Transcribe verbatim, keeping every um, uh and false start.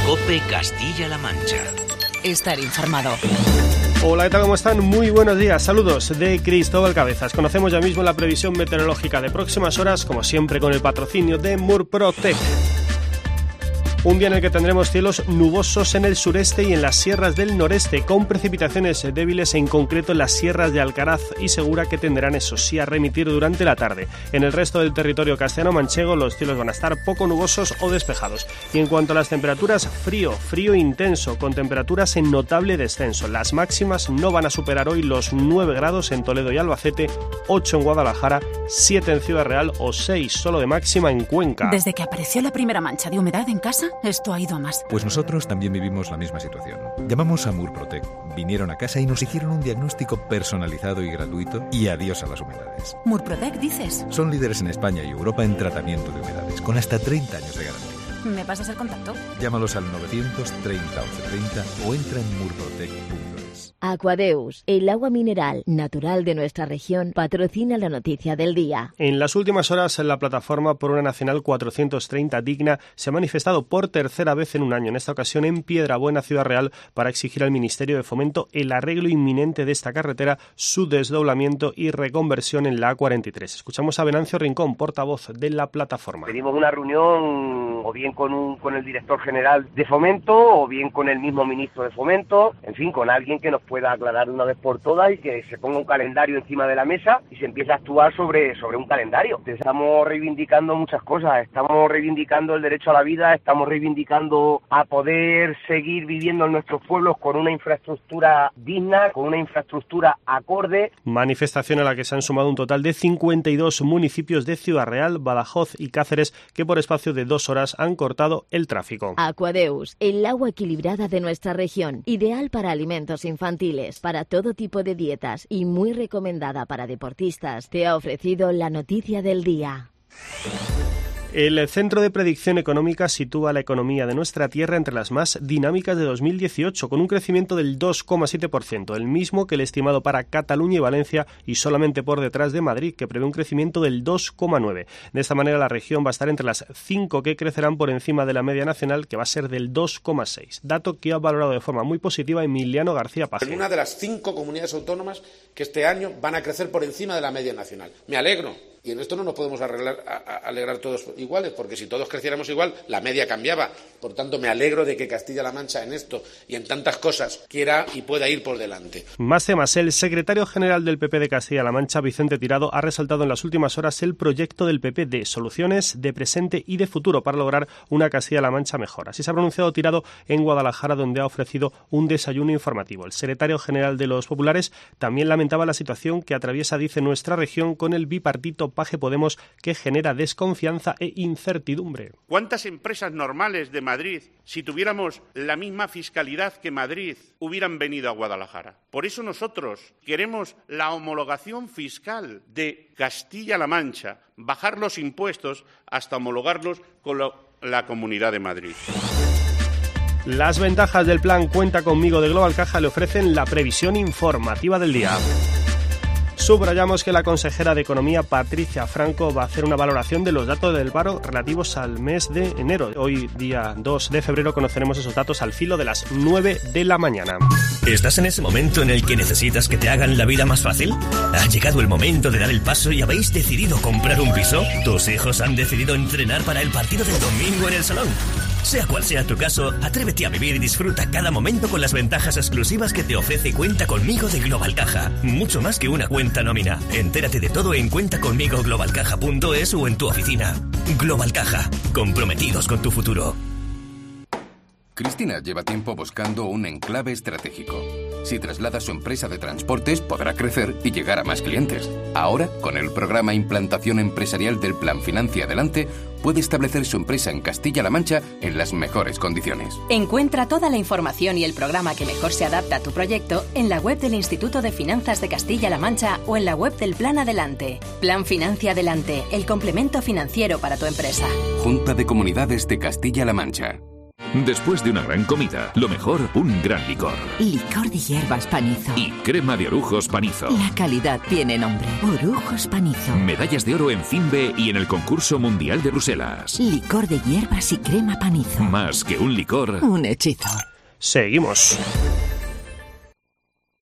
COPE Castilla-La Mancha. Estar informado. Hola, ¿qué tal? ¿Cómo están? Muy buenos días. Saludos de Cristóbal Cabezas. Conocemos ya mismo la previsión meteorológica de próximas horas, como siempre con el patrocinio de Murprotec. Un día en el que tendremos cielos nubosos en el sureste y en las sierras del noreste, con precipitaciones débiles, en concreto en las sierras de Alcaraz y Segura, que tenderán, eso sí, a remitir durante la tarde. En el resto del territorio castellano-manchego los cielos van a estar poco nubosos o despejados. Y en cuanto a las temperaturas, frío, frío intenso, con temperaturas en notable descenso. Las máximas no van a superar hoy los nueve grados en Toledo y Albacete, ocho en Guadalajara, siete en Ciudad Real o seis solo de máxima en Cuenca. Desde que apareció la primera mancha de humedad en casa, esto ha ido a más. Pues nosotros también vivimos la misma situación. Llamamos a Murprotec, vinieron a casa y nos hicieron un diagnóstico personalizado y gratuito, y adiós a las humedades. ¿Murprotec dices? Son líderes en España y Europa en tratamiento de humedades, con hasta treinta años de garantía. ¿Me pasas el contacto? Llámalos al novecientos treinta once treinta o entra en murprotec punto es. Aquadeus, el agua mineral natural de nuestra región, patrocina la noticia del día. En las últimas horas, la plataforma por una nacional cuatrocientos treinta digna se ha manifestado por tercera vez en un año, en esta ocasión en Piedrabuena, Ciudad Real, para exigir al Ministerio de Fomento el arreglo inminente de esta carretera, su desdoblamiento y reconversión en la A cuarenta y tres. Escuchamos a Venancio Rincón, portavoz de la plataforma. Pedimos una reunión o bien con, un, con el director general de Fomento o bien con el mismo ministro de Fomento, en fin, con alguien que nos pueda aclarar una vez por todas y que se ponga un calendario encima de la mesa y se empiece a actuar sobre, sobre un calendario. Estamos reivindicando muchas cosas, estamos reivindicando el derecho a la vida, estamos reivindicando a poder seguir viviendo en nuestros pueblos con una infraestructura digna, con una infraestructura acorde. Manifestación a la que se han sumado un total de cincuenta y dos municipios de Ciudad Real, Badajoz y Cáceres, que por espacio de dos horas han cortado el tráfico. Aquadeus, el agua equilibrada de nuestra región, ideal para alimentos infantiles, para todo tipo de dietas y muy recomendada para deportistas, te ha ofrecido la noticia del día. El Centro de Predicción Económica sitúa la economía de nuestra tierra entre las más dinámicas de dos mil dieciocho, con un crecimiento del dos coma siete por ciento, el mismo que el estimado para Cataluña y Valencia, y solamente por detrás de Madrid, que prevé un crecimiento del dos coma nueve por ciento. De esta manera, la región va a estar entre las cinco que crecerán por encima de la media nacional, que va a ser del dos coma seis por ciento, dato que ha valorado de forma muy positiva Emiliano García Paje. En una de las cinco comunidades autónomas que este año van a crecer por encima de la media nacional. Me alegro. Y en esto no nos podemos arreglar, a, a, alegrar todos iguales, porque si todos creciéramos igual, la media cambiaba. Por tanto, me alegro de que Castilla-La Mancha en esto y en tantas cosas quiera y pueda ir por delante. Más temas. El secretario general del P P de Castilla-La Mancha, Vicente Tirado, ha resaltado en las últimas horas el proyecto del P P de soluciones de presente y de futuro para lograr una Castilla-La Mancha mejor. Así se ha pronunciado Tirado en Guadalajara, donde ha ofrecido un desayuno informativo. El secretario general de los populares también lamentaba la situación que atraviesa, dice, nuestra región con el bipartito Paje-Podemos, que genera desconfianza e incertidumbre. ¿Cuántas empresas normales de Madrid, si tuviéramos la misma fiscalidad que Madrid, hubieran venido a Guadalajara? Por eso nosotros queremos la homologación fiscal de Castilla-La Mancha, bajar los impuestos hasta homologarlos con lo, la Comunidad de Madrid. Las ventajas del plan Cuenta Conmigo de Global Caja le ofrecen la previsión informativa del día. Subrayamos que la consejera de Economía, Patricia Franco, va a hacer una valoración de los datos del paro relativos al mes de enero. Hoy, día dos de febrero, conoceremos esos datos al filo de las nueve de la mañana. ¿Estás en ese momento en el que necesitas que te hagan la vida más fácil? ¿Ha llegado el momento de dar el paso y habéis decidido comprar un piso? ¿Tus hijos han decidido entrenar para el partido del domingo en el salón? Sea cual sea tu caso, atrévete a vivir y disfruta cada momento con las ventajas exclusivas que te ofrece Cuenta Conmigo de Global Caja. Mucho más que una cuenta nómina. Entérate de todo en cuenta conmigo global caja punto es o en tu oficina. Global Caja, comprometidos con tu futuro. Cristina lleva tiempo buscando un enclave estratégico. Si traslada su empresa de transportes, podrá crecer y llegar a más clientes. Ahora, con el programa Implantación Empresarial del Plan Financia Adelante, puede establecer su empresa en Castilla-La Mancha en las mejores condiciones. Encuentra toda la información y el programa que mejor se adapta a tu proyecto en la web del Instituto de Finanzas de Castilla-La Mancha o en la web del Plan Adelante. Plan Financia Adelante, el complemento financiero para tu empresa. Junta de Comunidades de Castilla-La Mancha. Después de una gran comida, lo mejor, un gran licor. Licor de hierbas Panizo. Y crema de orujos Panizo. La calidad tiene nombre. Orujos Panizo. Medallas de oro en FINBE y en el concurso mundial de Bruselas. Licor de hierbas y crema Panizo. Más que un licor, un hechizo. Seguimos.